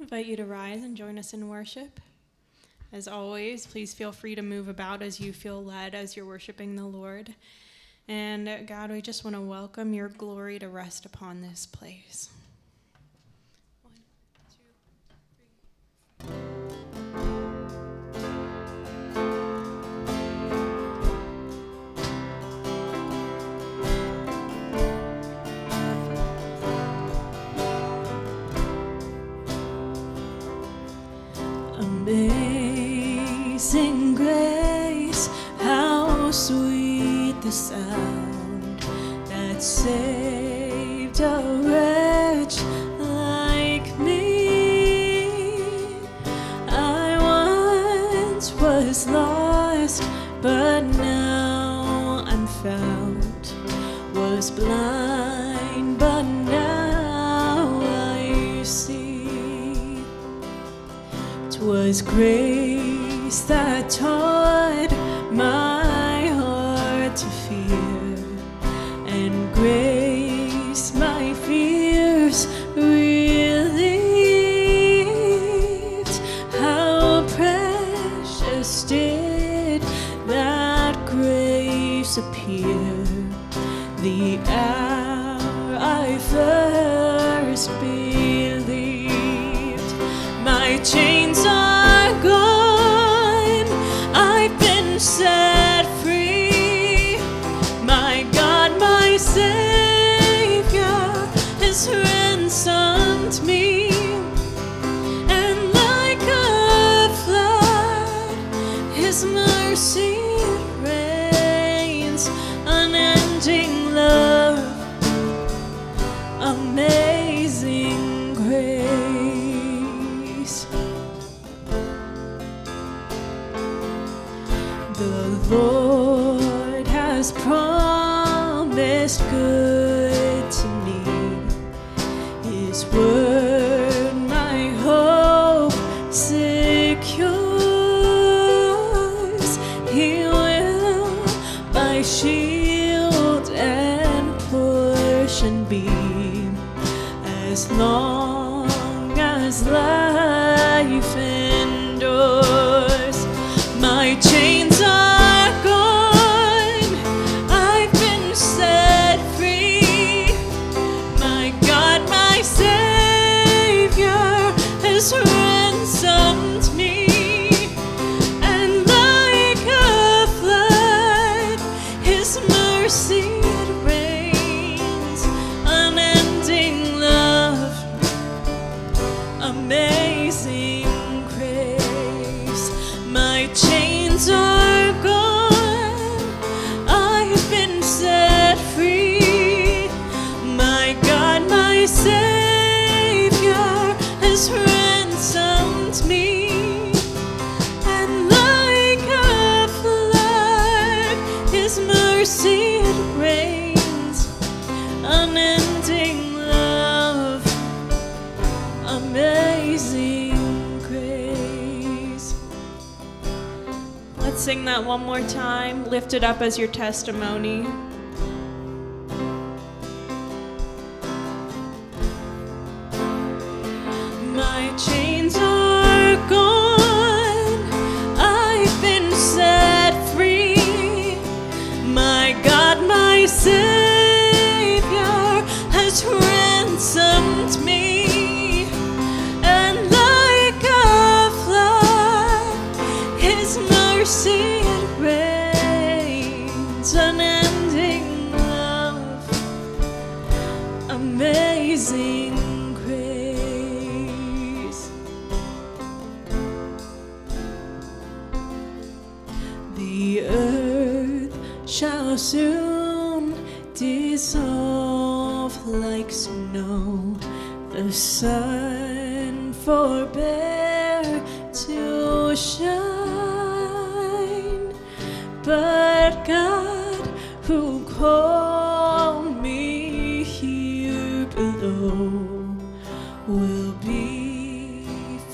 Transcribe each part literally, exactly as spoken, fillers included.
invite you to rise and join us in worship. As always, please feel free to move about as you feel led as you're worshiping the Lord. And uh, God, we just want to welcome your glory to rest upon this place. One, two, three. Amazing grace, how sweet the sound that saved a wretch like me. I once was lost, but now I'm found, was blind, but now I see. 'Twas grace that taught my heart to fear, and grace my fears relieved. How precious did that grace appear the hour I first believed. My chains are gone, I've been set free. My God, my Savior has ransomed me. And like a flood, His mercy reigns, unending love, amazing grace. The Lord has promised good to me. His word my hope secures. He will my shield and portion be, as long as life endures. My chains are gone, I've been set free. My God, my Savior has ransomed me. And like a flood, His mercy it rains, unending love, amazing grace. My chains are gone, I've been set free. My God, my Savior has ransomed me. And like a flood, His mercy it rains, unending love, amazing grace. Let's sing that one more time. Lift it up as your testimony. My chains are gone, I've been set free. My God, my Savior has ransomed me. And like a flood, His mercy it rains, unending love, amazing grace. The earth shall soon dissolve like snow. The sun forbear to shine, but God who called me here below will be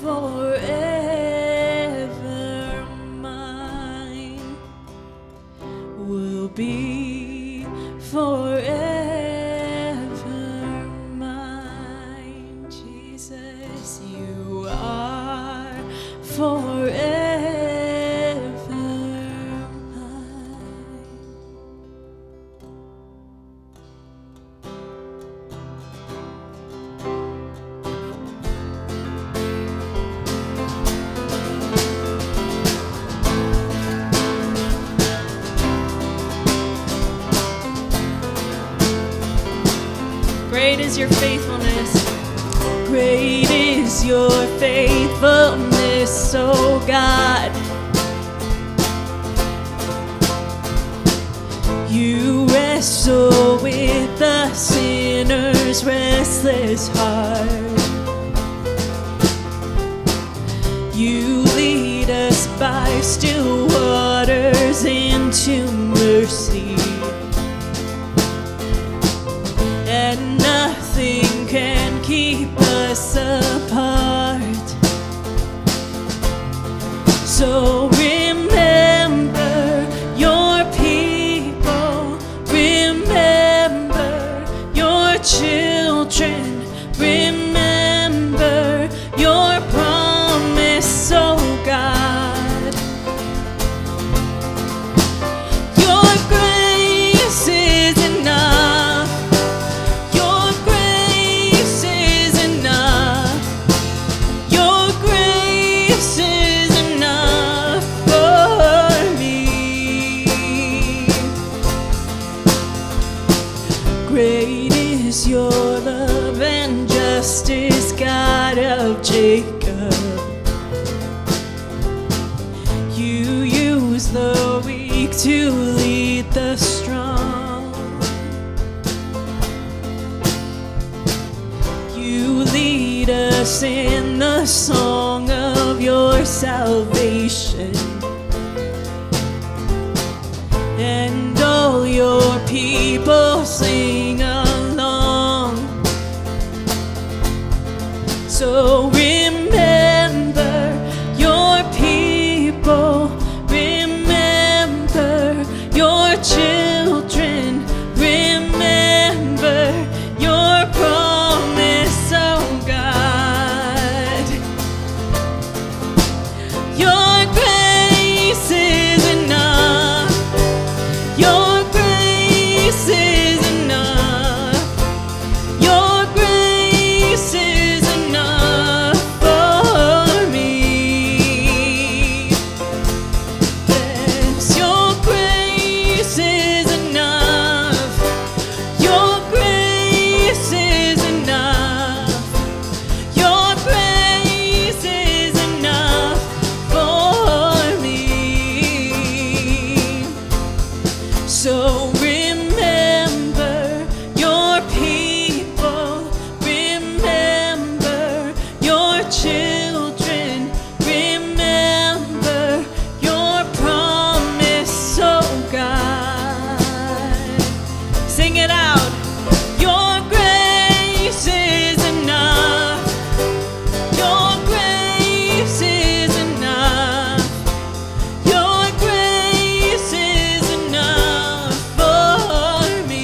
forever mine, will be forever mine, Jesus. Yes, you are forever mine. Great is your faithfulness. Great is your faithfulness, oh God. You wrestle with the sinner's restless heart. You lead us by still waters into mercy. And nothing can keep us apart. So remember your people, remember your children, remember your promise, oh God. Your grace is enough. Your grace is enough. Your grace is enough for me. Great is your love and justice, God of Jacob. You use the weak to lead the strong. You lead us in the song of your salvation, and all your people sing along. So remember your people, remember your children, remember your promise, oh God. Your grace is enough. Your grace is enough. Your grace is enough for me. Yes, your grace is enough. Your grace is enough. Your grace is enough for me. So remember your people, remember your children, remember your promise, oh God. Sing it out. Your grace is enough. Your grace is enough. Your grace is enough for me.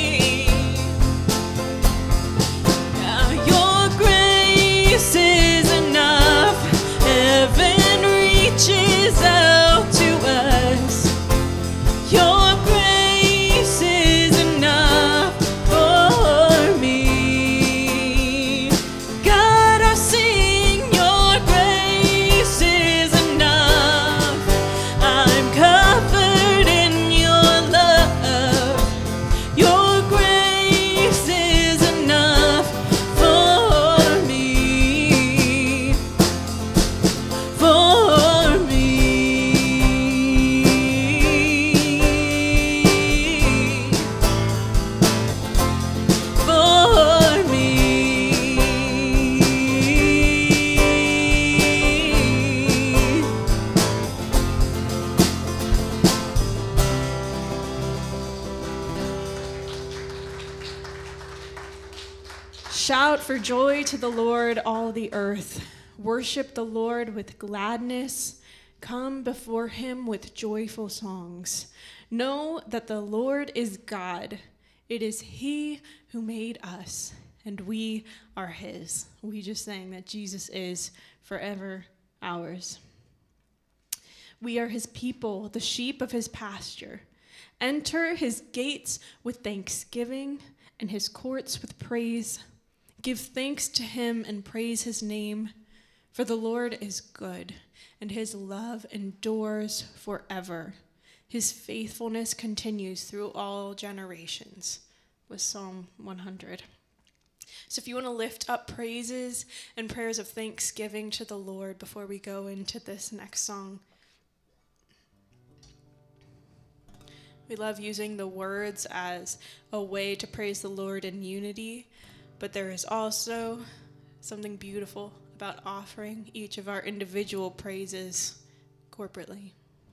Yeah, your grace is enough. Heaven reaches out to us. Your grace is enough for me. God, I sing your grace is enough. I'm covered in your love. Your grace is enough for me. For me. For me. Shout for joy to the Lord, all the earth. Worship the Lord with gladness. Come before him with joyful songs. Know that the Lord is God. It is he who made us, and we are his. We just sang that Jesus is forever ours. We are his people, the sheep of his pasture. Enter his gates with thanksgiving and his courts with praise. Give thanks to him and praise his name, for the Lord is good, and his love endures forever. His faithfulness continues through all generations, was Psalm one hundred. So if you want to lift up praises and prayers of thanksgiving to the Lord before we go into this next song. We love using the words as a way to praise the Lord in unity, but there is also something beautiful about offering each of our individual praises corporately.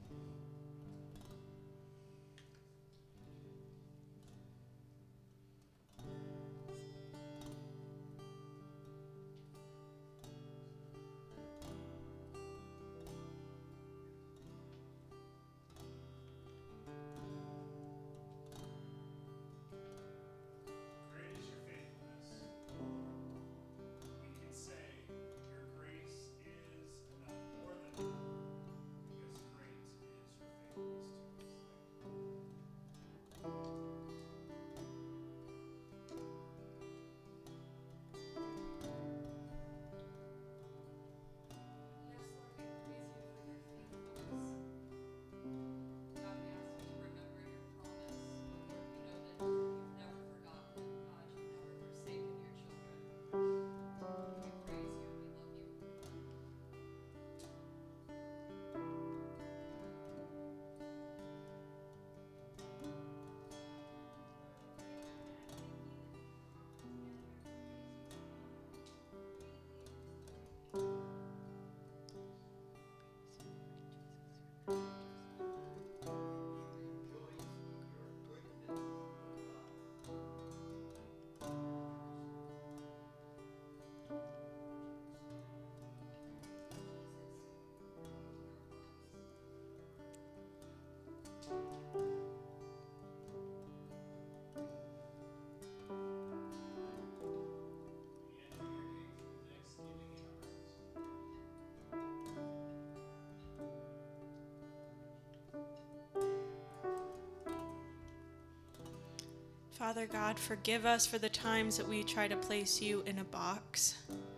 Father God, forgive us for the times that we try to place you in a box.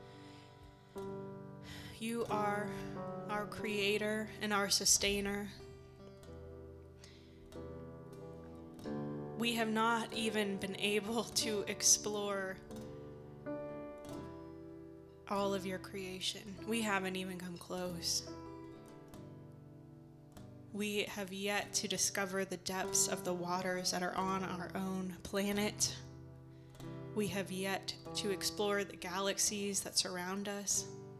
You are our creator and our sustainer. We have not even been able to explore all of your creation. We haven't even come close. We have yet to discover the depths of the waters that are on our own planet. We have yet to explore the galaxies that surround us.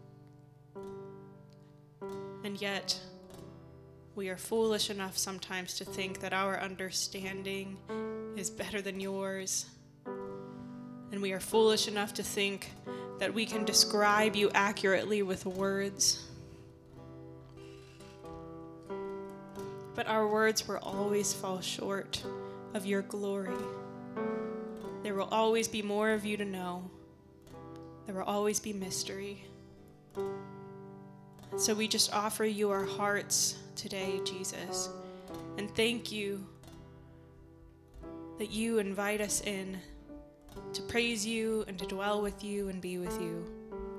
And yet, we are foolish enough sometimes to think that our understanding is better than yours. And we are foolish enough to think that we can describe you accurately with words. But our words will always fall short of your glory. There will always be more of you to know. There will always be mystery. So we just offer you our hearts today, Jesus. And thank you that you invite us in to praise you and to dwell with you and be with you.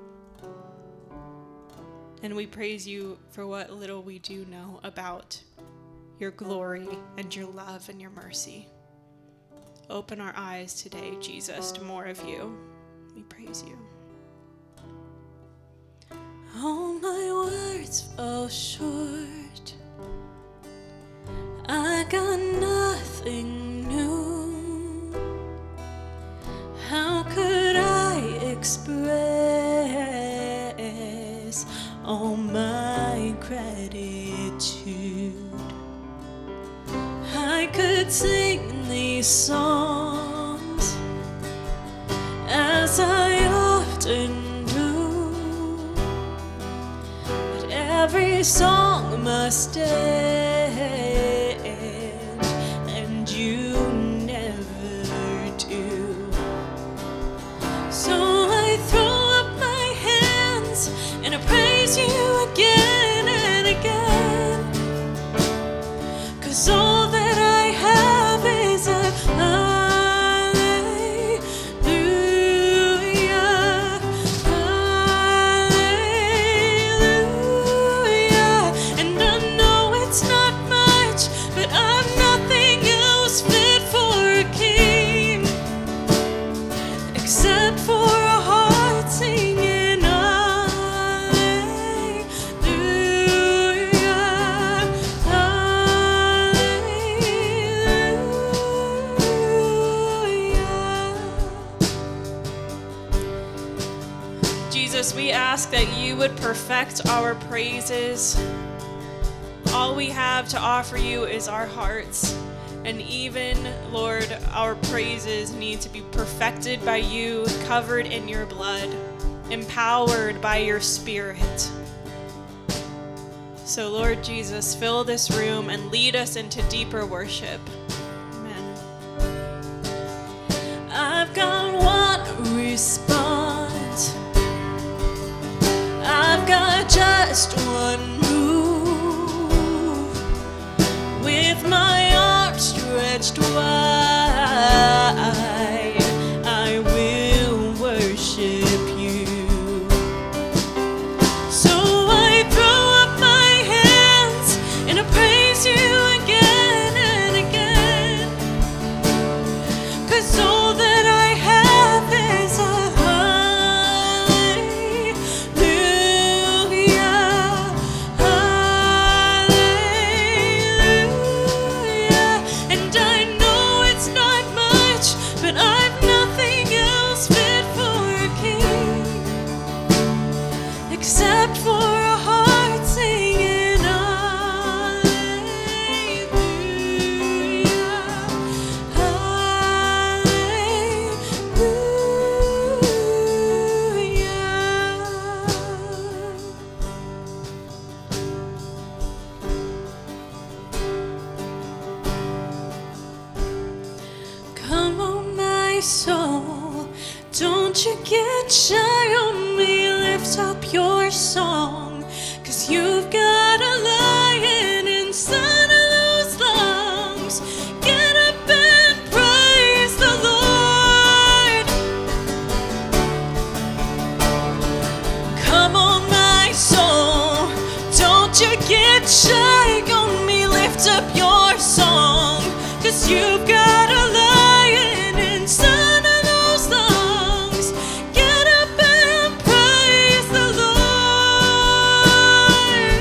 And we praise you for what little we do know about your glory and your love and your mercy. Open our eyes today, Jesus, to more of you. We praise you. All my words fall short. I got nothing new. How could I express all my gratitude? I could sing these songs as I often do, but every song must end, and you never do. we ask that you would perfect our praises. All we have to offer you is our hearts. And even, Lord, our praises need to be perfected by you, covered in your blood, empowered by your Spirit. So, Lord Jesus, fill this room and lead us into deeper worship. Amen. I've got one response. I've got just one move. With my arms stretched wide, I will worship you. So I throw up my hands and I praise you again and again. 'Cause all that I have is a hallelujah, hallelujah. And I know it's not much, but I've nothing else fit for a king except for a heart singing hallelujah. Come on, my soul, don't you get shy on me, lift up your song, 'cause you've got a lion inside of those lungs. Get up and praise the Lord. Come on, my soul, don't you get shy on me, lift up your song, 'cause you've got a lion inside of those lungs. Get up and praise the Lord.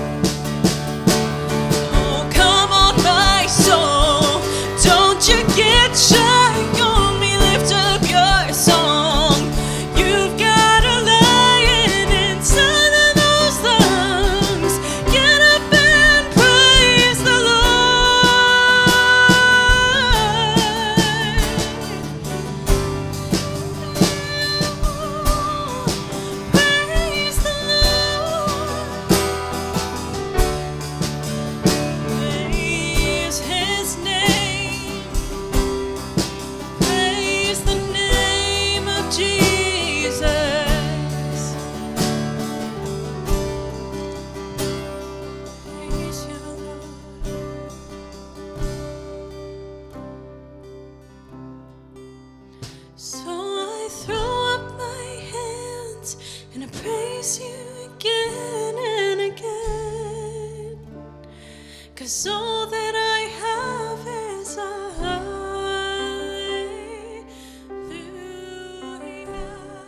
Oh, come on, my soul, don't you get shy on me, lift up your song. You've got a lion inside of those lungs. Get up and praise the Lord. Praise the Lord. Praise his name. Praise the name of Jesus. Praise you, Lord. So I throw up my hands and I praise you again and again. 'Cause all that I have is a hallelujah,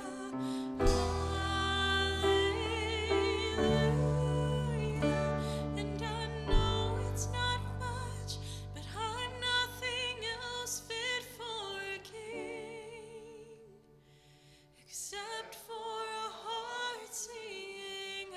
hallelujah. And I know it's not much, but I'm nothing else fit for a king except for a heart singing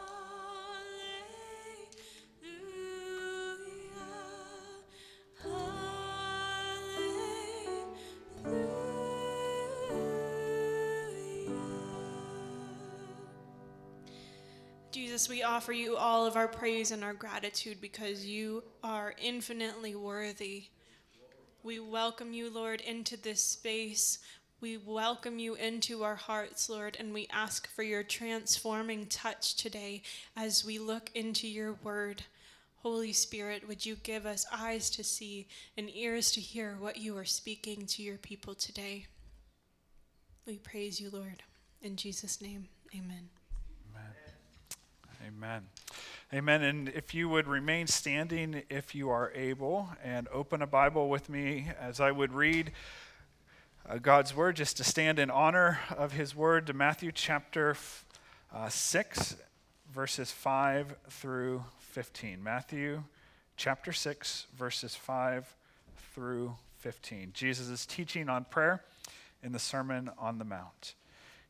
Jesus, we offer you all of our praise and our gratitude because you are infinitely worthy. We welcome you, Lord, into this space. We welcome you into our hearts, Lord, and we ask for your transforming touch today as we look into your word. Holy Spirit, would you give us eyes to see and ears to hear what you are speaking to your people today? We praise you, Lord. In Jesus' name, amen. Amen. Amen. Amen. And if you would remain standing if you are able, and open a Bible with me as I would read uh, God's word, just to stand in honor of his word, to Matthew chapter uh, six, verses five through fifteen. Matthew chapter six, verses five through fifteen. Jesus is teaching on prayer in the Sermon on the Mount.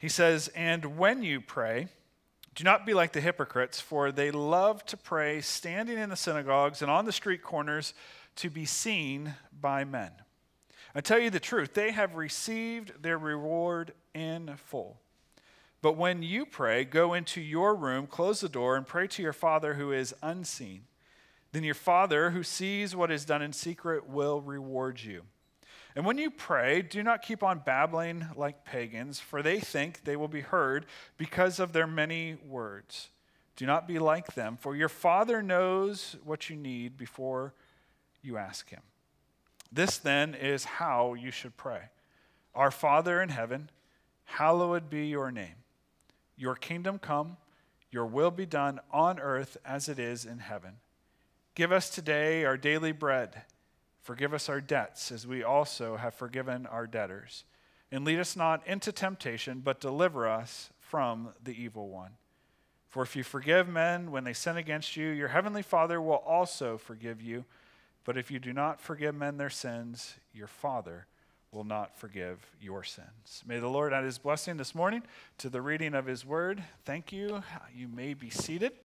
He says, "And when you pray, do not be like the hypocrites, for they love to pray standing in the synagogues and on the street corners to be seen by men. I tell you the truth, they have received their reward in full. But when you pray, go into your room, close the door, and pray to your Father who is unseen. Then your Father who sees what is done in secret will reward you. And when you pray, do not keep on babbling like pagans, for they think they will be heard because of their many words. Do not be like them, for your Father knows what you need before you ask him. This then is how you should pray. Our Father in heaven, hallowed be your name. Your kingdom come, your will be done on earth as it is in heaven. Give us today our daily bread. Forgive us our debts, as we also have forgiven our debtors. And lead us not into temptation, but deliver us from the evil one. For if you forgive men when they sin against you, your heavenly Father will also forgive you. But if you do not forgive men their sins, your Father will not forgive your sins." May the Lord add his blessing this morning to the reading of his word. Thank you. You may be seated.